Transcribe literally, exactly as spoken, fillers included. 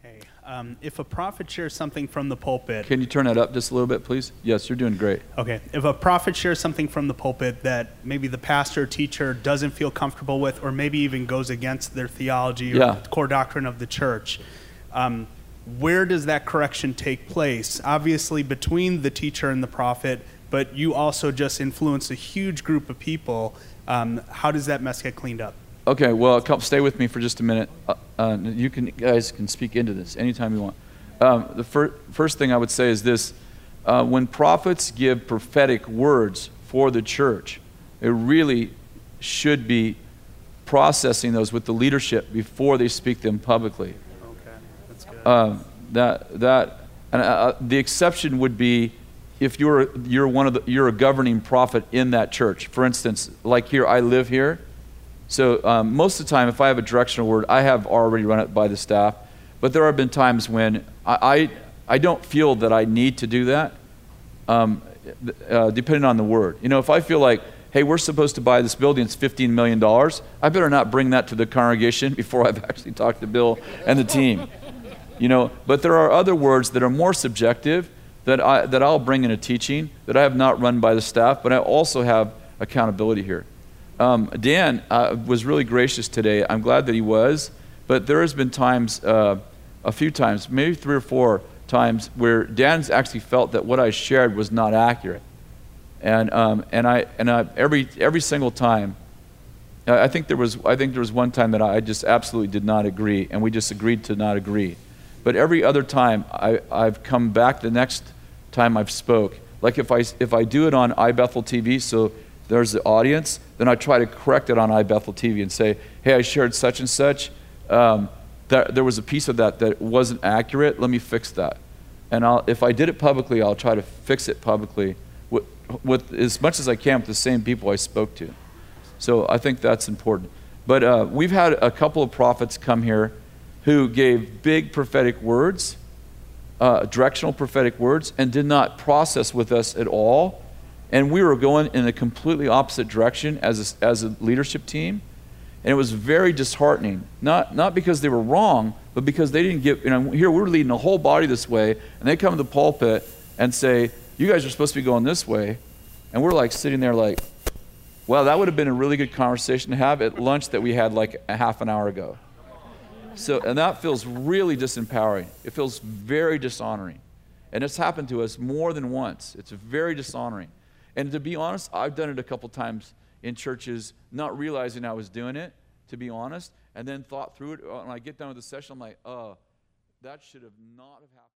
Hey, um, if a prophet shares something from the pulpit... Can you turn that up just a little bit, please? Yes, you're doing great. Okay. If a prophet shares something from the pulpit that maybe the pastor or teacher doesn't feel comfortable with, or maybe even goes against their theology or Yeah. the core doctrine of the church, um, where does that correction take place? Obviously between the teacher and the prophet, but you also just influence a huge group of people. Um, how does that mess get cleaned up? Okay, well, come, stay with me for just a minute. Uh, uh, you can, guys can speak into this anytime you want. Um, the fir- first thing I would say is this. Uh, when prophets give prophetic words for the church, they really should be processing those with the leadership before they speak them publicly. Okay, that's good. Um, that, that, and uh, the exception would be if you're, you're, one of the, you're a governing prophet in that church. For instance, like here, I live here. So um, most of the time, if I have a directional word, I have already run it by the staff. But there have been times when I, I, I don't feel that I need to do that, um, uh, depending on the word. You know, if I feel like, hey, we're supposed to buy this building, it's fifteen million dollars, I better not bring that to the congregation before I've actually talked to Bill and the team. You know, but there are other words that are more subjective that, I, that I'll bring in a teaching that I have not run by the staff, but I also have accountability here. Um, Dan uh, was really gracious today. I'm glad that he was, but there has been times, uh, a few times, maybe three or four times, where Dan's actually felt that what I shared was not accurate, and um, and I and I, every every single time, I think there was I think there was one time that I just absolutely did not agree, and we just agreed to not agree, but every other time I I've come back the next time I've spoke, like if I if I do it on iBethel T V, so there's the audience, then I try to correct it on iBethel T V and say, hey, I shared such and such. Um, that, there was a piece of that that wasn't accurate. Let me fix that. And I'll, if I did it publicly, I'll try to fix it publicly with, with as much as I can with the same people I spoke to. So I think that's important. But uh, we've had a couple of prophets come here who gave big prophetic words, uh, directional prophetic words, and did not process with us at all. And we were going in a completely opposite direction as a, as a leadership team. And it was very disheartening. Not, not because they were wrong, but because they didn't get, you know, here we're leading the whole body this way, and they come to the pulpit and say, you guys are supposed to be going this way. And we're like sitting there like, well, that would have been a really good conversation to have at lunch that we had like a half an hour ago. So, and that feels really disempowering. It feels very dishonoring. And it's happened to us more than once. It's very dishonoring. And to be honest, I've done it a couple times in churches, not realizing I was doing it, to be honest, and then thought through it. When I get done with the session, I'm like, oh, that should have not have happened.